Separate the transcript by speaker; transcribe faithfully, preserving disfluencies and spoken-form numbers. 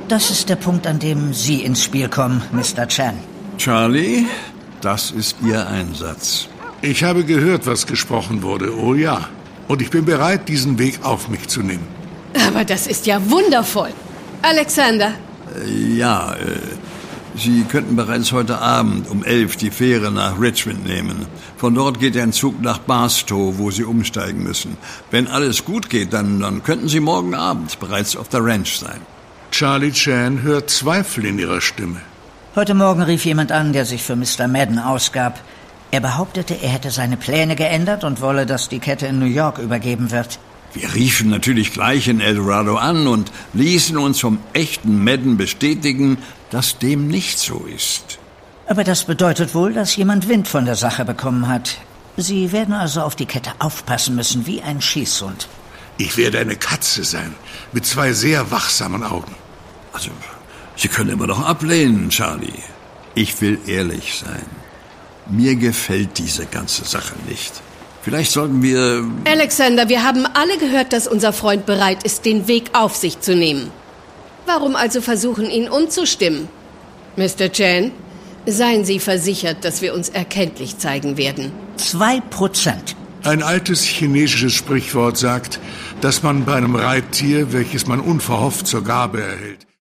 Speaker 1: Das ist der Punkt, an dem Sie ins Spiel kommen, Mister Chan.
Speaker 2: Charlie, das ist Ihr Einsatz.
Speaker 3: Ich habe gehört, was gesprochen wurde, oh ja. Und ich bin bereit, diesen Weg auf mich zu nehmen.
Speaker 4: Aber das ist ja wundervoll. Alexander.
Speaker 2: Äh, ja, äh, Sie könnten bereits heute Abend um elf die Fähre nach Richmond nehmen. Von dort geht ein Zug nach Barstow, wo Sie umsteigen müssen. Wenn alles gut geht, dann, dann könnten Sie morgen Abend bereits auf der Ranch sein.
Speaker 3: Charlie Chan hört Zweifel in ihrer Stimme.
Speaker 1: Heute Morgen rief jemand an, der sich für Mister Madden ausgab. Er behauptete, er hätte seine Pläne geändert und wolle, dass die Kette in New York übergeben wird.
Speaker 2: Wir riefen natürlich gleich in El Dorado an und ließen uns vom echten Madden bestätigen, dass dem nicht so ist.
Speaker 1: Aber das bedeutet wohl, dass jemand Wind von der Sache bekommen hat. Sie werden also auf die Kette aufpassen müssen, wie ein Schießhund.
Speaker 3: Ich werde eine Katze sein, mit zwei sehr wachsamen Augen.
Speaker 2: Also, Sie können immer noch ablehnen, Charlie. Ich will ehrlich sein. Mir gefällt diese ganze Sache nicht. Vielleicht sollten wir...
Speaker 4: Alexander, wir haben alle gehört, dass unser Freund bereit ist, den Weg auf sich zu nehmen. Warum also versuchen, ihn umzustimmen? Mister Chan, seien Sie versichert, dass wir uns erkenntlich zeigen werden.
Speaker 1: Zwei Prozent.
Speaker 3: Ein altes chinesisches Sprichwort sagt, dass man bei einem Reittier, welches man unverhofft zur Gabe erhält,